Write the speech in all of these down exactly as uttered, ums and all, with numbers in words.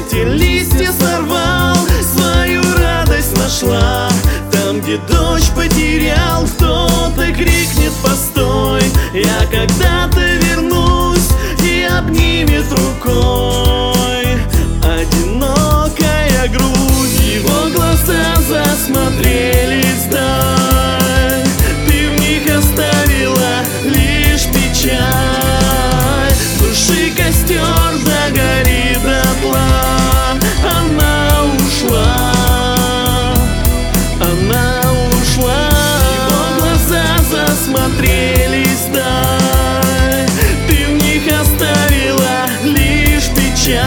эти листья сорвал, свою радость нашла. Там, где дождь потерял, кто-то крикнет: постой, я когда-то вернусь, и обнимет рукой одинокая грудь. Его глаза засмотрелись вдаль, ты в них оставила лишь печаль. Души костер догорит дотла, она ушла, она ушла. Его глаза засмотрелись вдаль, ты в них оставила лишь печаль.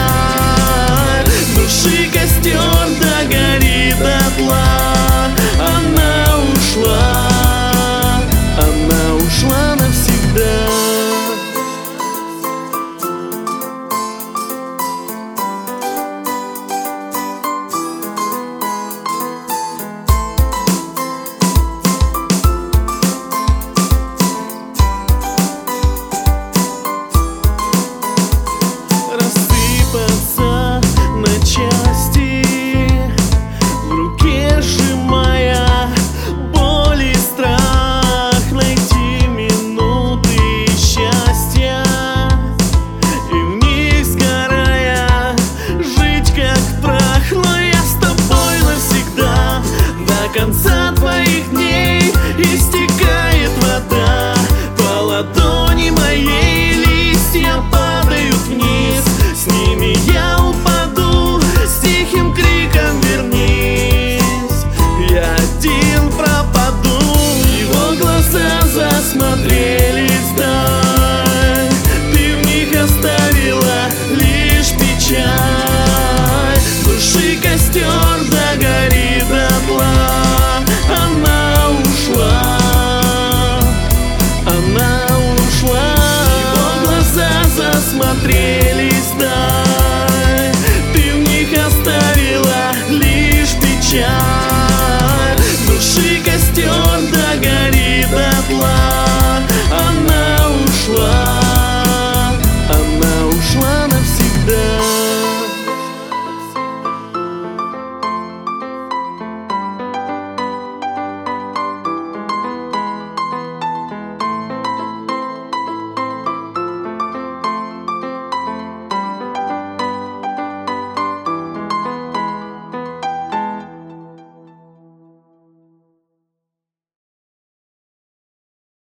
Души костер догорит дотла, она ушла, она ушла навсегда. Рассыпаться на части, в руке сжимая боль и страх, найти минуты счастья и в них сгорая жить как прах. Но я с тобой навсегда, до конца твоих дней истекает вода. По ладони моей листья падают вниз, с ними я упаду, с тихим криком вернись, я один пропаду. Его глаза засмотрелись вдаль, ты в них оставила лишь печаль. Души костер догорит дотла, она ушла, она ушла. Его глаза засмотрелись вдаль,